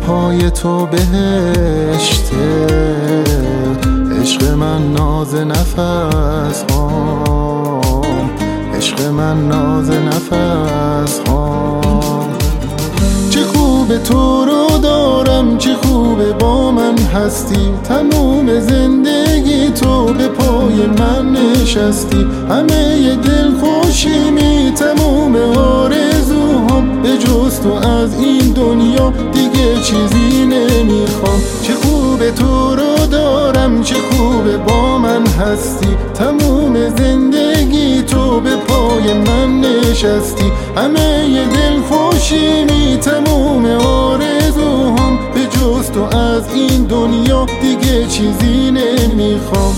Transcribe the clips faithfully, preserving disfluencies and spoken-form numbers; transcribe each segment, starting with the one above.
پای تو بهشته، عشق من ناز نفس هام، عشق من ناز نفس هام. چه خوبه تو رو دارم، چه خوبه با من هستی، تموم زندگی تو به پای من نشستی. همه دل خوشی می، تموم آرزوهام، به جز تو از این دنیا دیگه چیزی نمیخوام. چه خوبه تو رو دارم، چه خوبه با من هستی، تموم زندگی تو به پای من نشستی. همه دل خوشی می، تموم آرزوهام، به جز تو از این دنیا دیگه چیزی نمیخوام.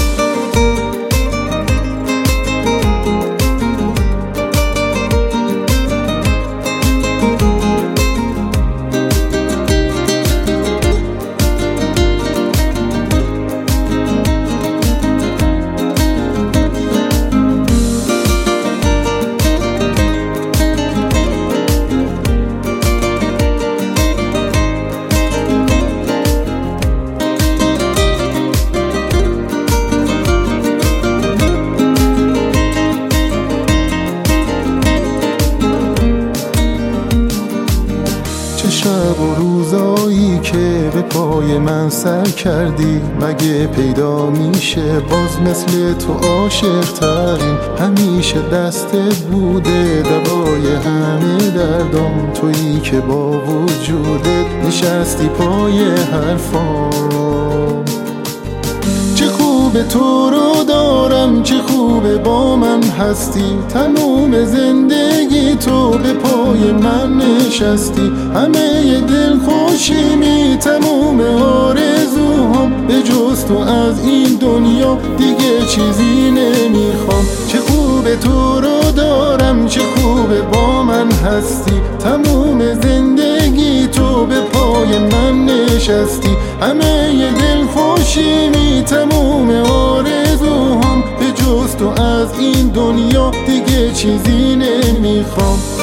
شب و روزایی که به پای من سر کردی، مگه پیدا میشه باز مثل تو عاشق ترین؟ همیشه دستت بوده دوای همه دردام، تویی که با وجودت نشستی پای حرفام. چه خوبه تو رو دارم، چه خوبه با من هستی، تموم زندگی تو به پای من نشستی. همه دل خوشی می، تموم آرزوهام، به جز تو از این دنیا دیگه چیزی نمیخوام. چه خوبه تو رو دارم، چه خوبه با من هستی، تموم زندگی تو به پای من نشستی. همه دل خوشی می، تموم آرزوهام، به جز تو از این دنیا دیگه چیزی نمیخوام.